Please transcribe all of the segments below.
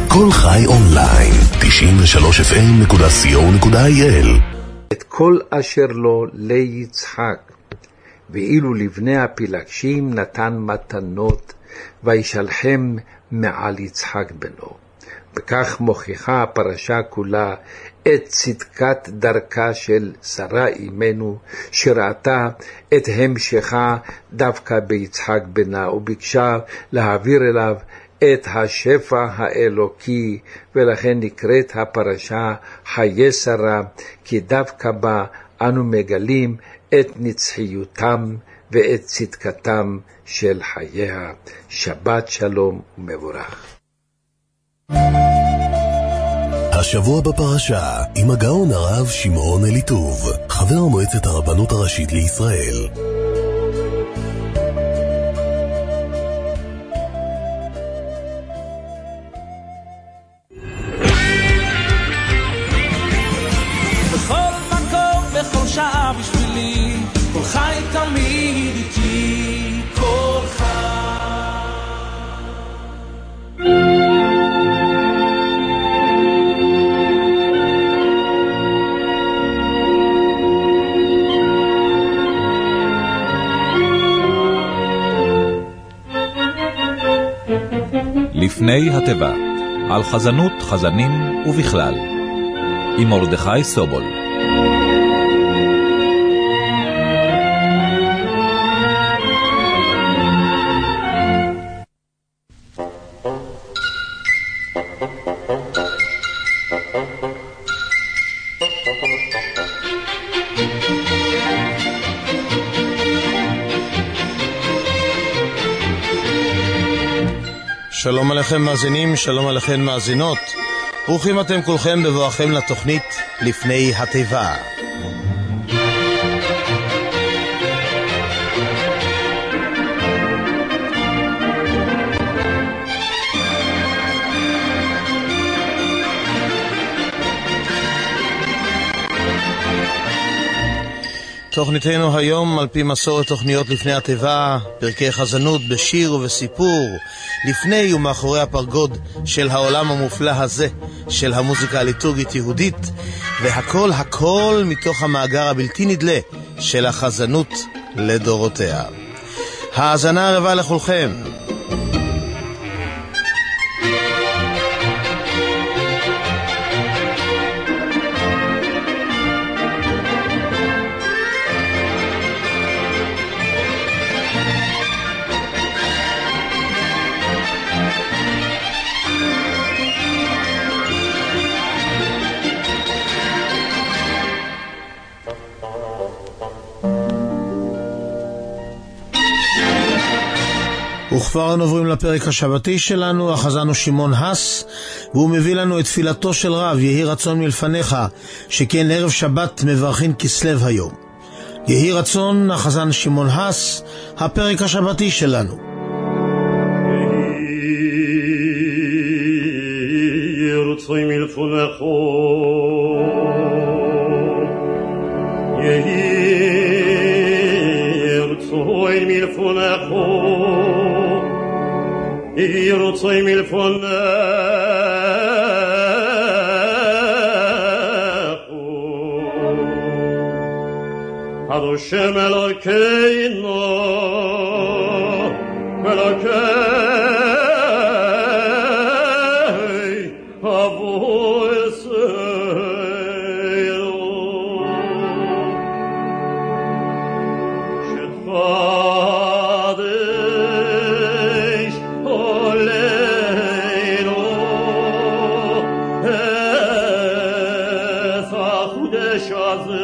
כל חי אונליין, 93fm.co.il. את כל אשר לו ליצחק, ואילו לבני הפילגשים נתן מתנות, וישלחם מעל יצחק בנו. בכך מוכיחה הפרשה כולה את צדקת דרכה של שרה אמנו, שראתה את המשכה דווקא ביצחק בנה, וביקשה להעביר אליו את השפע האלוקי, ולכן נקראת הפרשה חיי שרה, כי דווקא בה אנו מגלים את נצחיותם ואת צדקתם של חייה. שבת שלום ומבורך. השבוע בפרשה עם הגאון הרב שמעון אליטוב, חבר מועצת הרבנות הראשית לישראל. בכל מקום, בכל שעה בשבילי, כל חי תמיד איתי, כל חי. לפני התיבה, על חזנות חזנים ובכלל, עם מרדכי סובול. שלום עליכם מאזינים, שלום עליכם מאזינות. ברוכים אתם כולכם בבואכם לתוכנית לפני התיבה. תוכניתנו היום על פי מסורת תוכניות לפני התיבה, פרקי חזנות בשיר ובסיפור, לפני ומאחורי הפרגוד של העולם המופלא הזה של המוזיקה הליטורגית יהודית, והכל הכל מתוך המאגר הבלתי נדלה של החזנות לדורותיה. האזנה רבה לכולכם. וכבר עוברים לפרק השבתי שלנו. החזן הוא שמעון הס, והוא מביא לנו את תפילתו של רב, יהי רצון מלפניך, שכן ערב שבת מברכין כסלו היום. יהי רצון, החזן שמעון הס, הפרק השבתי שלנו. יהי רצון מלפניך, יהי רצון מלפניך, יהי רצון מלפניך, השם אלוקינו אלוקי אבותינו, שתחדש עלינו את החודש הזה,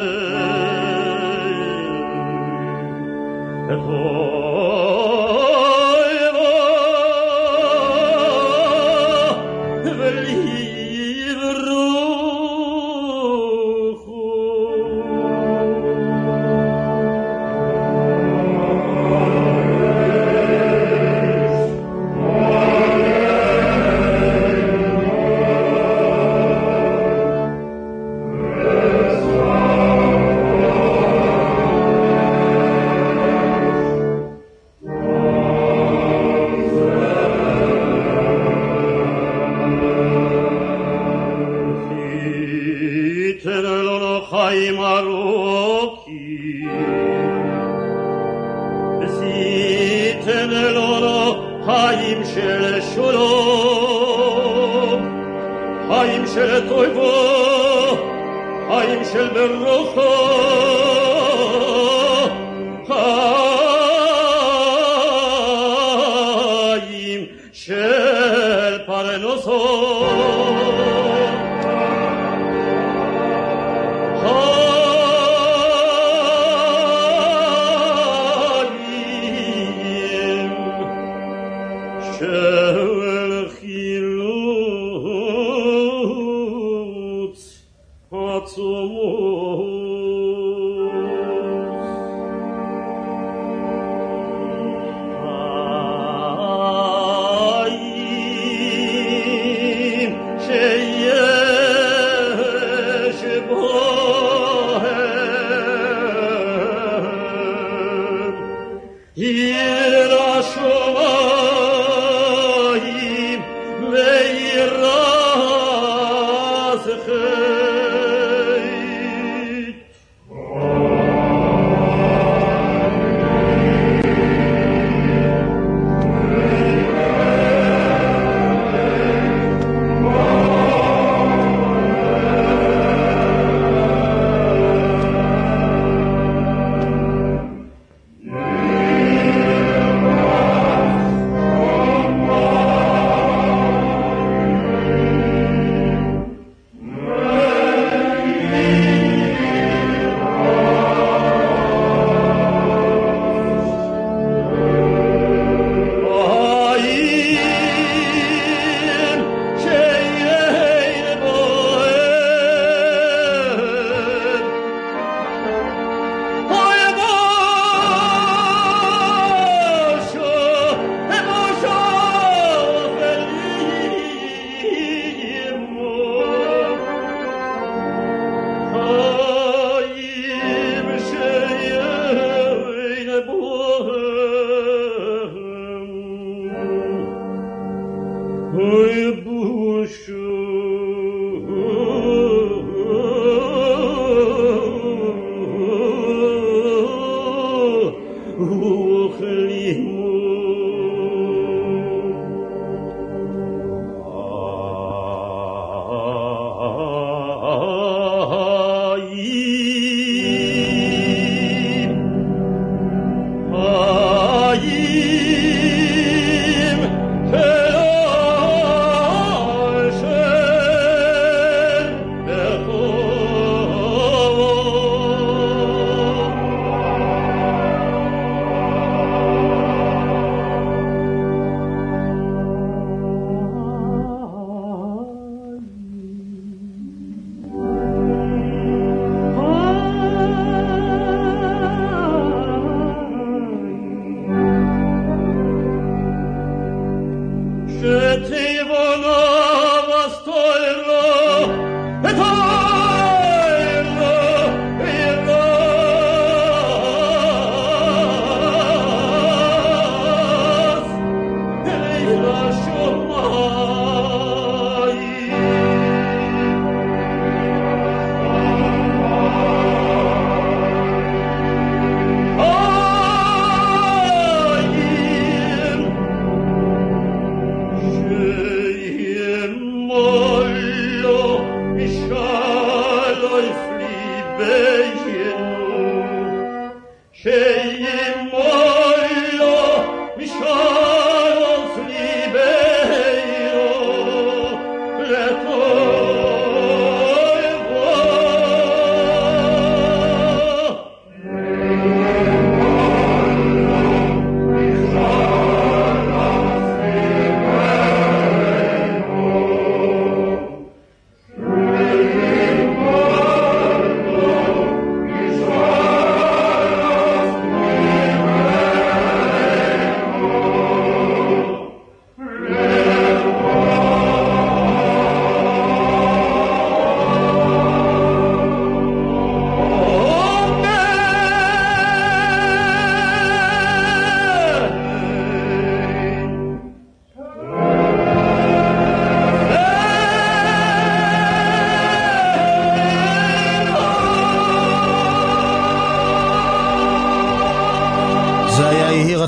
חיים ארוכים ושייתן לנו חיים של שלום, חיים של טובה, חיים של ברכה, חיים של פרנסה.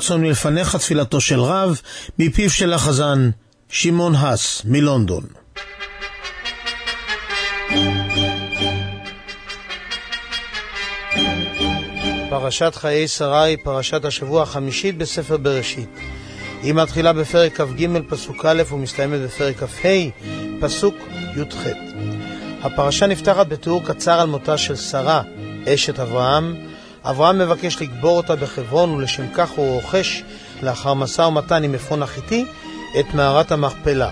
רצון מלפניך תפילתו של רב, מפיו של החזן שמעון הס מלונדון. פרשת חיי שרי, פרשת השבוע החמישית בספר בראשית. היא מתחילה בפרק כ"ג פסוק א' ומסתיימת בפרק כ"ה פסוק י"ח. הפרשה נפתחת בתיאור קצר על מותה של שרה, אשת אברהם. אברהם מבקש לקבור אותה בחברון, ולשם כך הוא רוכש לאחר משא ומתן עם עפרון החיתי את מערת המכפלה.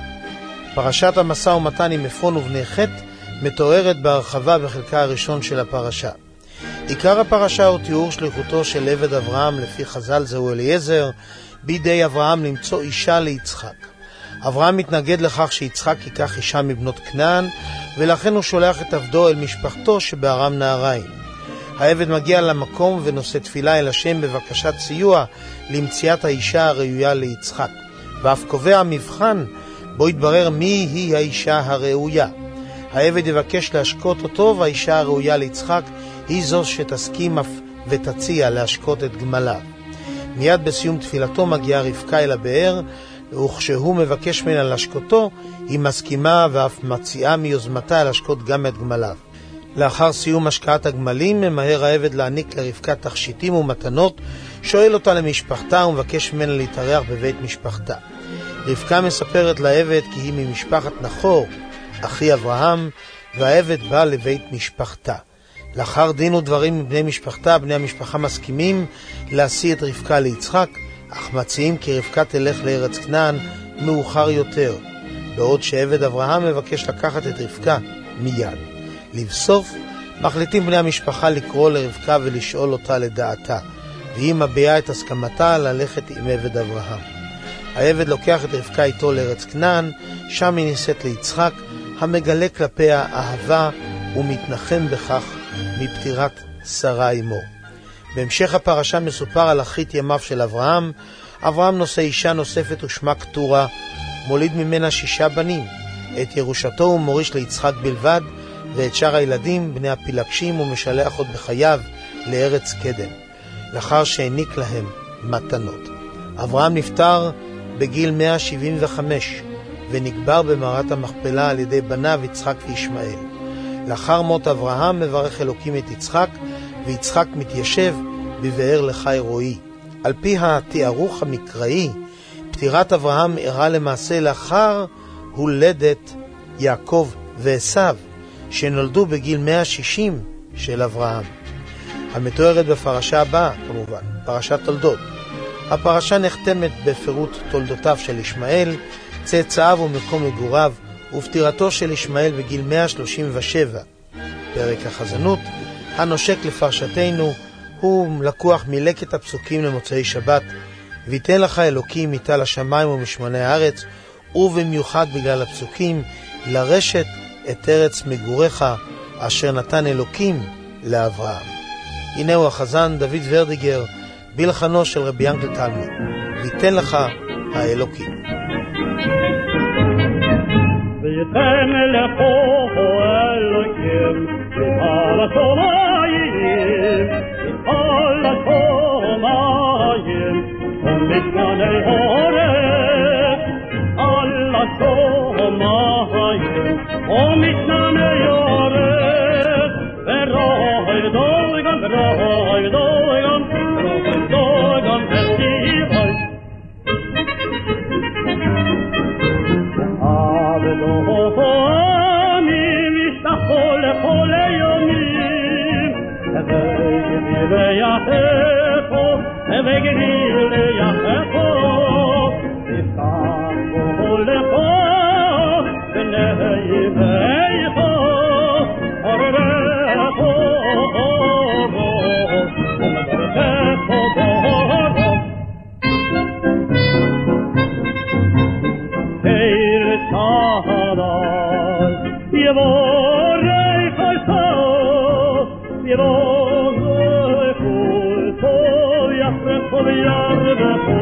פרשת המשא ומתן עם עפרון ובני חת מתוארת בהרחבה בחלקה הראשון של הפרשה. עיקר הפרשה הוא תיאור שליחותו של עבד אברהם, לפי חז"ל זהו אליעזר, בידי אברהם למצוא אישה ליצחק. אברהם מתנגד לכך שיצחק ייקח אישה מבנות כנען, ולכן הוא שולח את עבדו אל משפחתו שבארם נהריים. העבד מגיע למקום ונושא תפילה אל השם בבקשת סיוע למציאת האישה הראויה ליצחק, ואף קובע מבחן בו יתברר מי היא האישה הראויה. העבד יבקש להשקות אותו, והאישה הראויה ליצחק היא זו שתסכים אף ותציע להשקות את גמליו. מיד בסיום תפילתו מגיעה רבקה אל הבאר, וכשהוא מבקש ממנה להשקותו, היא מסכימה ואף מציעה מיוזמתה להשקות גם את גמליו. לאחר סיום השקעת הגמלים, ממהר העבד להעניק לרבקה תכשיטים ומתנות, שואל אותה למשפחתה ומבקש ממנה להתארח בבית משפחתה. רבקה מספרת לעבד כי היא ממשפחת נחור, אחי אברהם, והעבד בא לבית משפחתה. לאחר דין ודברים עם בני משפחתה, בני המשפחה מסכימים להשיא את רבקה ליצחק, אך מציעים כי רבקה תלך לארץ כנען מאוחר יותר, בעוד שעבד אברהם מבקש לקחת את רבקה מיד. לבסוף, מחליטים בני המשפחה לקרוא לרבקה ולשאול אותה לדעתה, והיא מביעה את הסכמתה ללכת עם עבד אברהם. העבד לוקח את רבקה איתו לארץ כנען, שם היא נישאת ליצחק, המגלה כלפיה אהבה ומתנחם בכך מפטירת שרה אמו. בהמשך הפרשה מסופר על אחרית ימיו של אברהם. אברהם נושא אישה נוספת ושמה קטורה, מוליד ממנה 6 בנים. את ירושתו הוא מוריש ליצחק בלבד, ואת שאר הילדים בני הפילגשים הוא משלח עוד בחייו לארץ קדם, לאחר שהעניק להם מתנות. אברהם נפטר בגיל 175 ונקבר במערת המכפלה על ידי בניו יצחק וישמעאל. לאחר מות אברהם מברך אלוקים את יצחק, ויצחק מתיישב בבאר לחי רועי. על פי התיארוך המקראי, פטירת אברהם אירעה למעשה לאחר הולדת יעקב ועשיו, שנולדו בגיל 160 של אברהם. המתוארת בפרשה הבאה, כמובן, פרשת תולדות. הפרשה נחתמת בפירוט תולדותיו של ישמעאל, צאצאיו ומקום מגוריו, ופטירתו של ישמעאל בגיל 137. פרק החזנות, הנושק לפרשתנו, הוא לקוח מלקט הפסוקים למוצאי שבת, ויתן לך אלוקים מטל השמיים ומשמני הארץ, ובמיוחד בגלל הפסוקים, לרשת את ארץ מגוריך, אשר נתן אלוקים לאברהם. הנה הוא החזן דוד ורדיגר, בלחנו של רבי ינקל תלמי, ויתן לך האלוקים. ויתן לך האלוקים על השמיים, על השמיים, ומשמני הארץ, על השמיים, ומשמני הארץ, ורואי דויגן, ורואי דויגן, ורואי דויגן, וסיבוי. אבדוהמים ישתחו לכל היומים, וגדיל ליחכו, וגדיל ליחכו, יפתחו לכו, ונהיבכו, אורבכו אורו, ומדרכו בורו. יבורך אלסוף, יבורך אלסוף, יפרח וירבחו,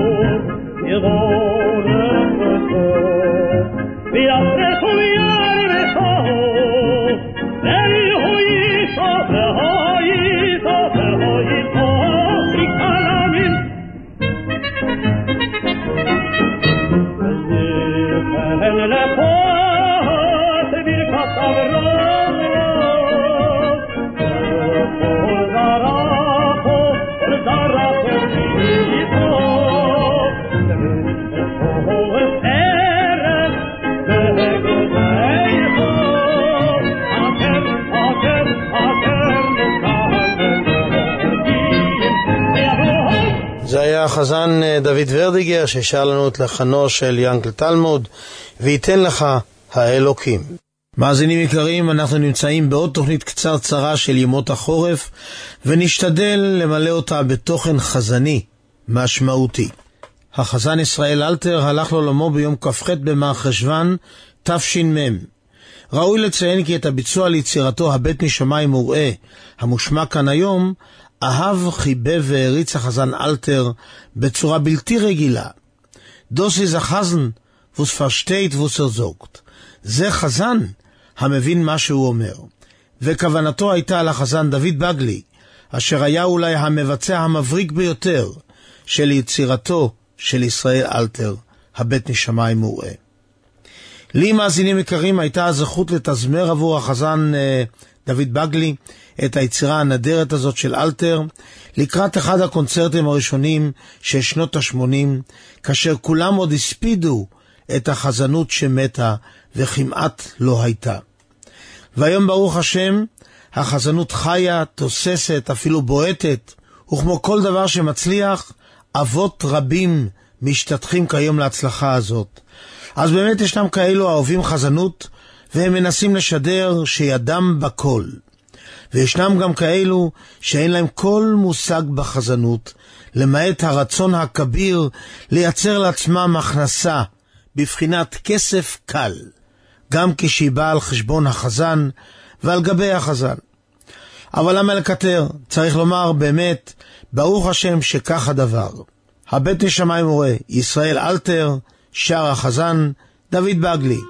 יבורך אלסוף, ויפרח וירבחו, ויהו ייסוף, ויהו ייסוף, ויהו ייסוף, יקלמים, החזן דוד ורדיגר ששר לנו את לחנו של ינקל תלמוד, וייתן לך האלוקים. מאזינים יקרים, אנחנו נמצאים בעוד תוכנית קצרצרה של ימות החורף, ונשתדל למלא אותה בתוכן חזני משמעותי. החזן ישראל אלתר הלך לעולמו ביום כ"ח במרחשוון תש"מ. ראוי לציין כי את הביצוע ליצירתו הבית משמיים וראה המושמע כאן היום, אהב, חיבב והריץ החזן אלתר בצורה בלתי רגילה. דוס איז החזן ווס פרשטייט ווס זוגט. זה חזן המבין מה שהוא אומר. וכוונתו הייתה לחזן דוד בגלי, אשר היה אולי המבצע המבריק ביותר של יצירתו של ישראל אלתר, הבית משמיים וראה. לי מאזינים יקרים הייתה הזכות לתזמר עבור החזן דוד בגלי את היצירה הנדרת הזאת של אלתר לקראת אחד הקונצרטים הראשונים של שנות ה-80, כאשר כולם עוד הספידו את החזנות שמתה וכמעט לא הייתה. והיום ברוך השם החזנות חיה, תוססת, אפילו בועטת, וכמו כל דבר שמצליח, אבות רבים משתתחים כיום להצלחה הזאת. אז באמת ישנם כאלו האוהבים חזנות, והם מנסים לשדר שידם בכל. וישנם גם כאלו שאין להם כל מושג בחזנות, למעט הרצון הכביר לייצר לעצמם הכנסה בבחינת כסף קל, גם כשהיא באה על חשבון החזן ועל גבי החזן. אבל למה לקטר? צריך לומר באמת, ברוך השם שכך הדבר. הבית משמיים וראה, ישראל אלתר, שר החזן דוד בגלי.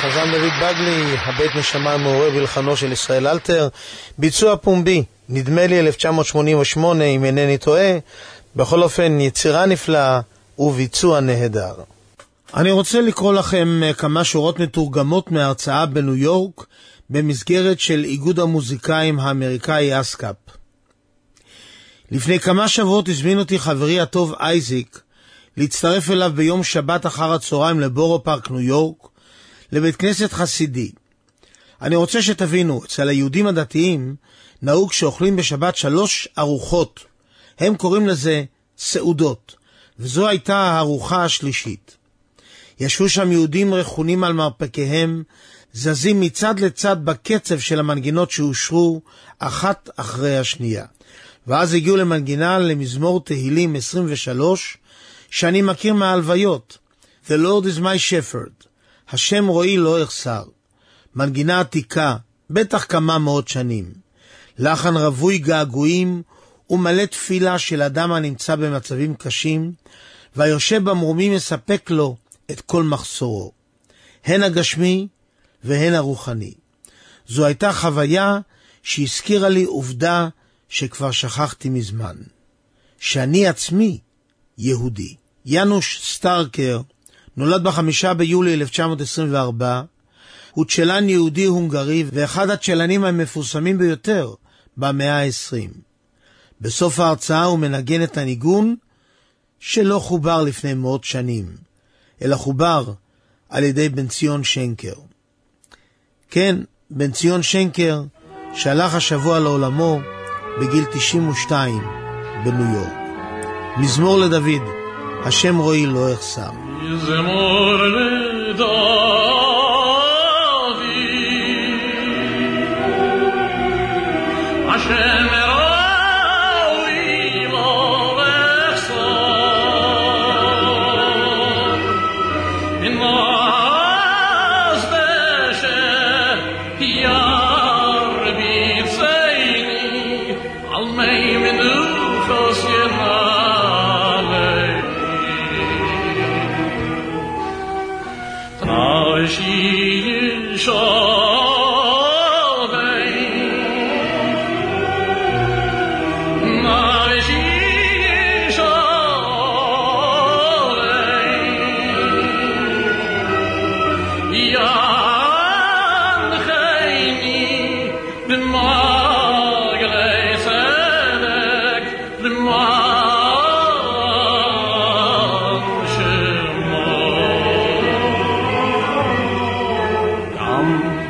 החזן דוד בגלי, הבית נשמה מעורב בלחנו של ישראל אלתר, ביצוע פומבי, נדמה לי 1988 אם אינני טועה, בכל אופן יצירה נפלאה וביצוע נהדר. אני רוצה לקרוא לכם כמה שורות מתורגמות מהרצאה בניו יורק במסגרת של איגוד המוזיקאים האמריקאי אסקאפ. לפני כמה שבועות הזמין אותי חברי הטוב אייזיק להצטרף אליו ביום שבת אחר הצהריים לבורו פארק ניו יורק, לבית כנסת חסידי. אני רוצה שתבינו, אצל היהודים הדתיים נהוג שאוכלים בשבת 3 ארוחות. הם קוראים לזה סעודות, וזו הייתה הארוחה השלישית. ישבו שם יהודים רכונים על מרפקיהם, זזים מצד לצד בקצב של המנגינות שאושרו, אחת אחרי השנייה. ואז הגיעו למנגינה למזמור תהילים 23, שאני מכיר מההלוויות. The Lord is my shepherd. השם רואי לא יחסר. מנגינה עתיקה, בטח כמה מאות שנים. לחן רווי געגועים ומלא תפילה של אדם הנמצא במצבים קשים, והיושב במרומים יספק לו את כל מחסורו, הן הגשמי והן הרוחני. זו הייתה חוויה שהזכירה לי עובדה שכבר שכחתי מזמן, שאני עצמי יהודי. ינוש סטארקר נולד ב5 ביולי 1924, הוא צ'לן יהודי הונגרי ואחד הצ'לנים המפורסמים ביותר במאה ה-20. בסוף ההרצאה הוא מנגן את הניגון שלא חובר לפני מאות שנים, אלא חובר על ידי בן ציון שנקר. כן, בן ציון שנקר שהלך השבוע לעולמו בגיל 92 בניו יורק. מזמור לדוד, השם רואי לא יחסר. מזמור לדוד, השם רואי לא יחסר. אין מאז ירביצני על מי מנוחס ינעלי. תנשי שבי נשי שבי ינחני במעגלי צדק למען שמו. גם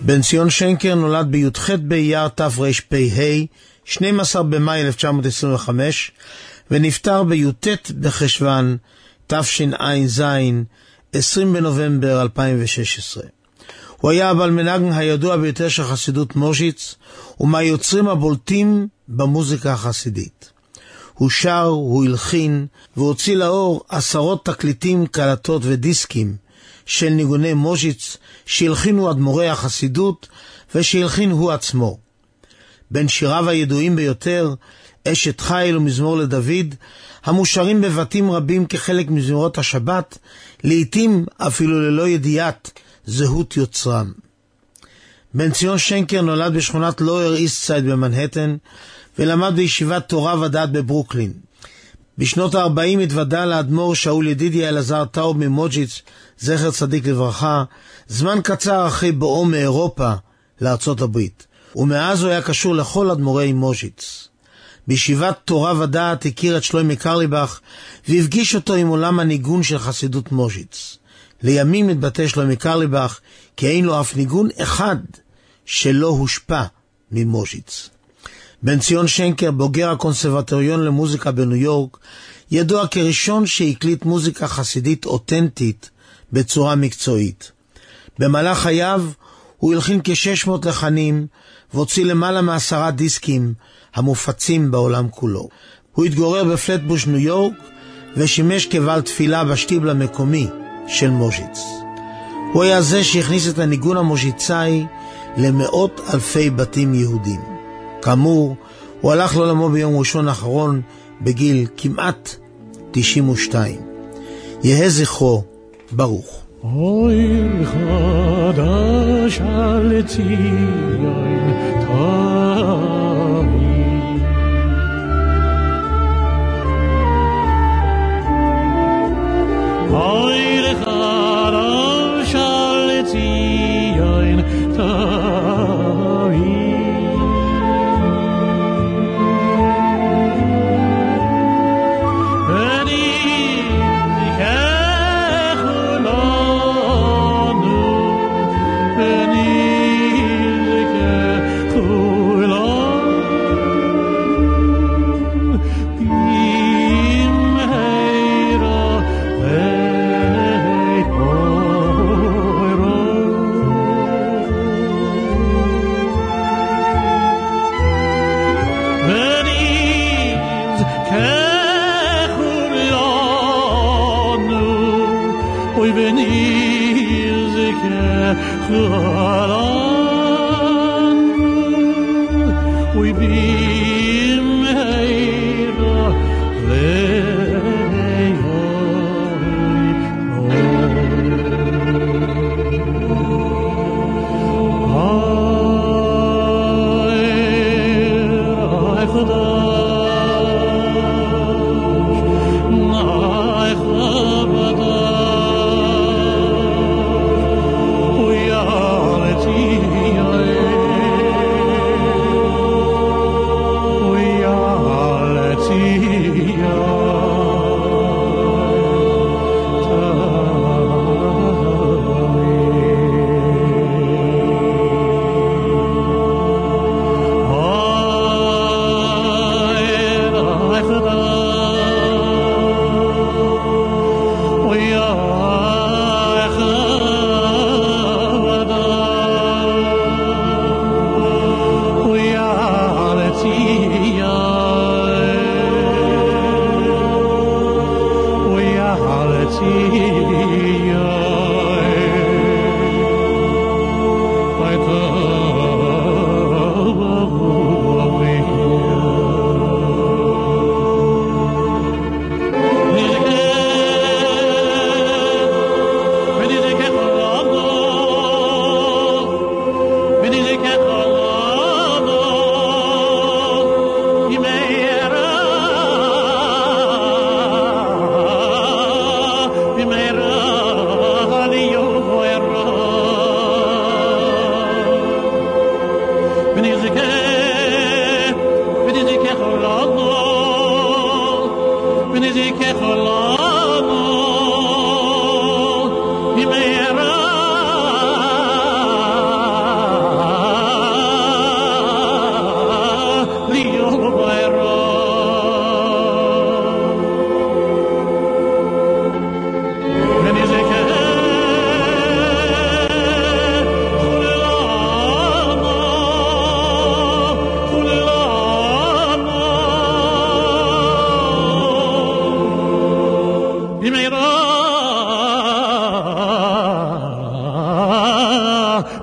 בן ציון שנקר נולד בי"ח באייר תרפ"ה, 12 במאי 1925, ונפטר בי"ט בחשוון תשע"ז, 20 בנובמבר 2016. הוא היה הבעל מנהג הידוע ביותר של חסידות מוז'יץ, ומהיוצרים הבולטים במוזיקה החסידית. הוא שר, הוא הלחין, והוציא לאור עשרות תקליטים, קלטות ודיסקים של ניגוני מוז'יץ שהלחינו אדמו"רי החסידות ושהלחין הוא עצמו. בין שיריו הידועים ביותר, אשת חיל ומזמור לדוד, המושרים בבתים רבים כחלק מזמורות השבת, לעתים אפילו ללא ידיעת זהות יוצרם. בן ציון שנקר נולד בשכונת לואר איסט-סייד במנהטן, ולמד בישיבת תורה ודעת בברוקלין. בשנות ה-40 התוודע לאדמו"ר שאול ידידיה אלעזר טאוב ממוג'יץ, זכר צדיק לברכה, זמן קצר אחרי בואו מאירופה לארצות הברית, ומאז הוא היה קשור לכל אדמו"רי מוג'יץ. בישיבת תורה ודעת הכיר את שלוימי קרליבך, והפגיש אותו עם עולם הניגון של חסידות מוג'יץ. לימים התבטא שלוימי קרליבך כי אין לו אף ניגון אחד שלא הושפע ממוג'יץ. בן ציון שנקר, בוגר הקונסרבטוריון למוזיקה בניו יורק, ידוע כראשון שהקליט מוזיקה חסידית אותנטית בצורה מקצועית. במהלך חייו הוא הלחין כ-600 לחנים והוציא למעלה מ10 דיסקים המופצים בעולם כולו. הוא התגורר בפלטבוש ניו יורק ושימש כבעל תפילה בשטיבל המקומי של מוז'יץ. הוא היה זה שהכניס את הניגון המוז'יצאי למאות אלפי בתים יהודים. כאמור, הוא הלך לעולמו ביום ראשון האחרון בגיל כמעט 92. יהא זכרו ברוך. אוי חדש על ציון תמיד, אוי חדש על ציון תמיד,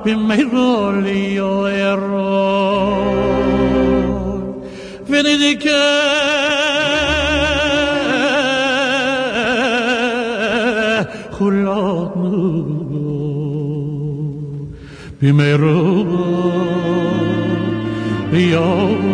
b'meirolio eror v'nidike chulotnu b'meirolio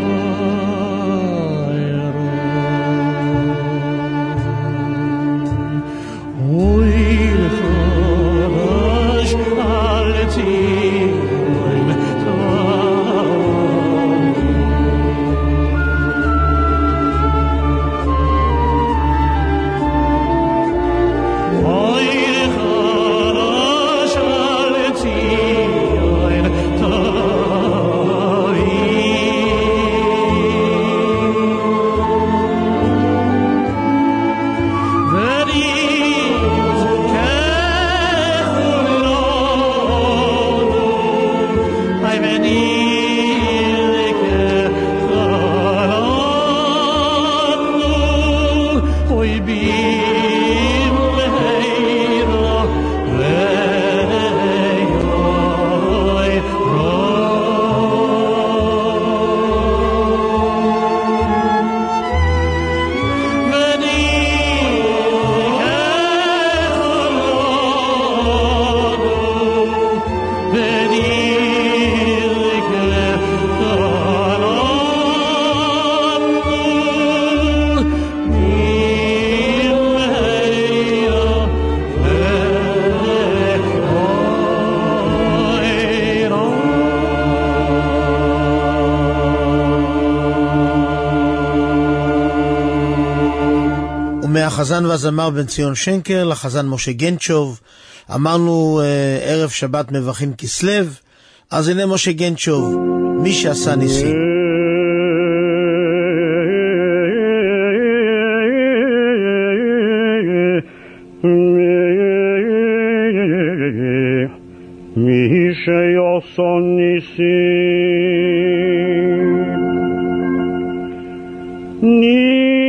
מהחזן והזמר בן ציון שנקר לחזן משה גנצ'וב. אמרנו ערב שבת מבחין כסלב, אז הנה משה גנצ'וב, מי שעשה ניסים. מי שעשה ניסים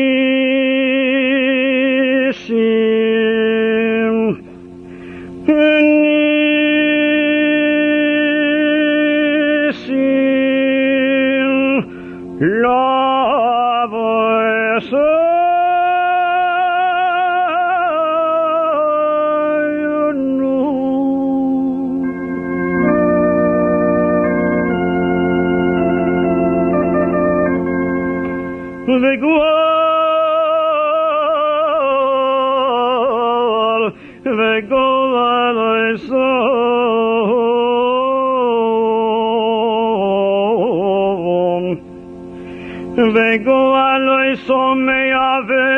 וגואל לא שומע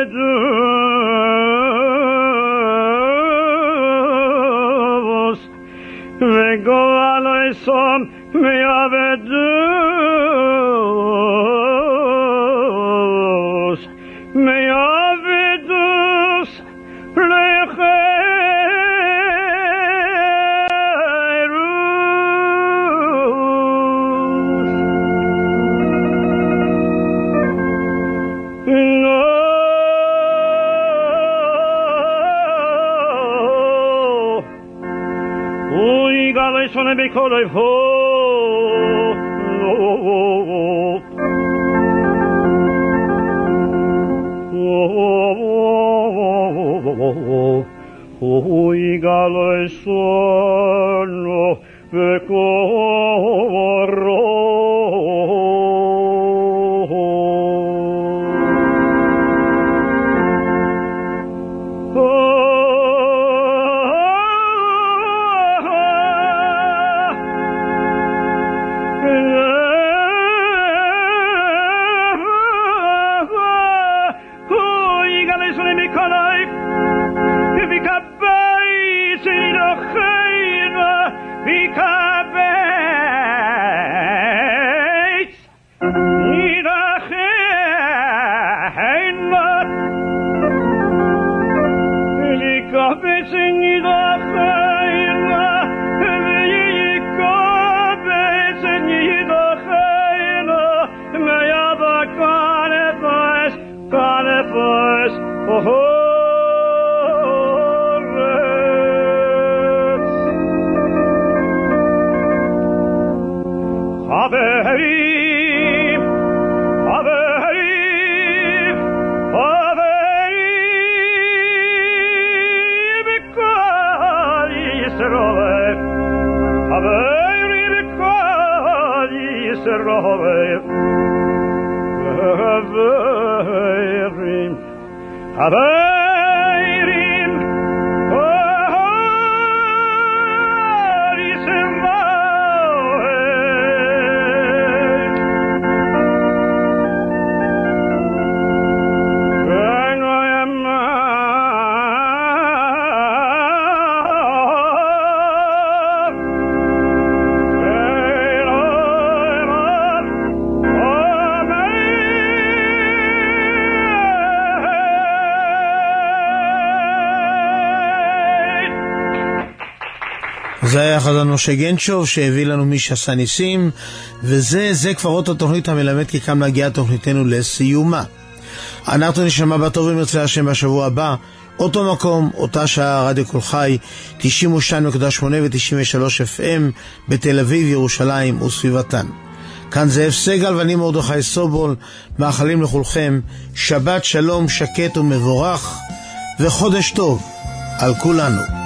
ודוס וגואל לא שומע ודוס מעבדוס Sono piccolo e galo e sono piccolo Yisroel Haverim kol Yisroel Haverim Haverim kol זה היה חזן משה גנצ'וב שהביא לנו מי שעשה ניסים, וזה כבר עוד התוכנית המלמד כי כאן מגיעה תוכניתנו לסיומה. אנחנו נשמע בטוב ומרצה השם בשבוע הבא, אותו מקום, אותה שעה, רדיו כל חי, 92.8 ו-93 FM בתל אביב, ירושלים וסביבתן. כאן זאב סגל ואני מרדכי סובול, מאחלים לכולכם שבת שלום שקט ומבורך וחודש טוב על כולנו.